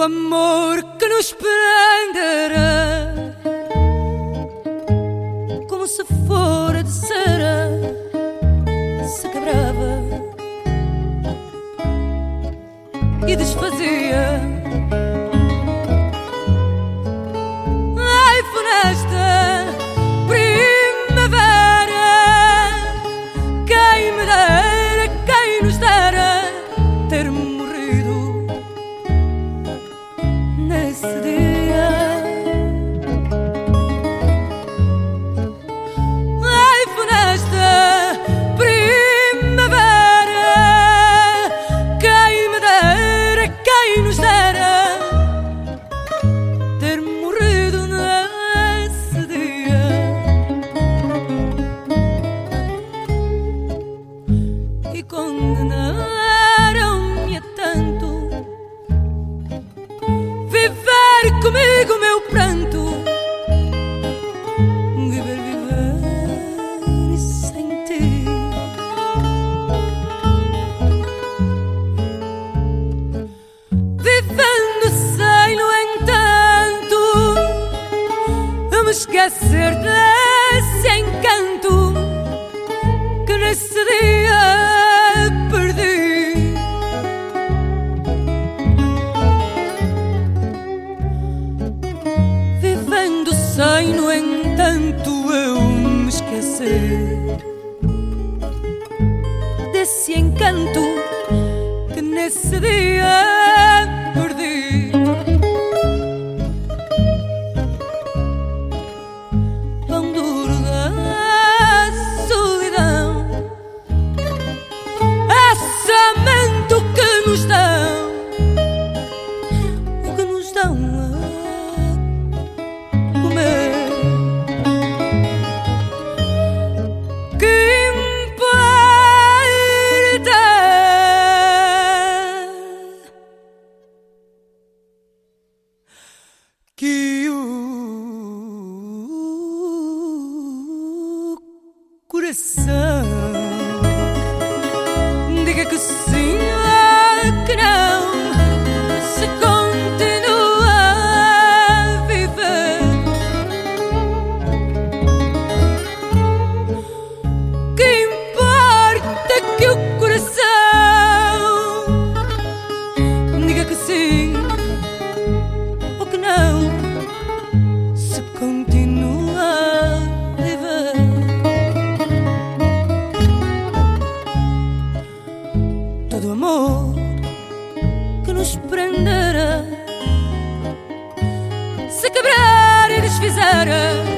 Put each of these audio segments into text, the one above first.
amor que nos prenderá, como se fora de cera, se quebrava e desfazia. Ai, funesta primavera, quem me dera, quem nos dera ter morrido nesse dia. Ai, funesta primavera, quem me dera, quem nos dera ter morrido nesse dia. E condenaram-me a tanto, viver comigo meu pranto, viver, viver e sem ti. Vivendo sem, no entanto, a me esquecer desse encanto que nesse dia perdi. Vivendo sem, no entanto, eu me esquecer desse encanto que nesse dia perdi. Pão duro da solidão, assamento que nos dão, o que nos dão a comer. Que importa que o coração diga que sim ou que não, se continua a viver. Que importa que o coração diga que sim ou que não, se continua a viver. Todo amor que nos prenderá, se quebrar e desfizer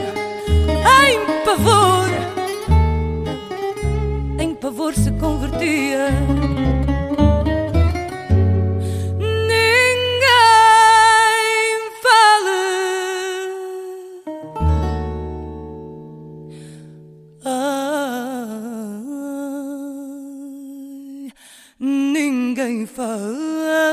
em pavor se convertia. Ninguém fala, ai, ninguém fala.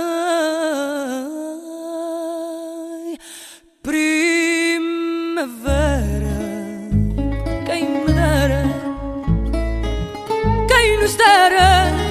Primavera, quem me dera, quem nos dera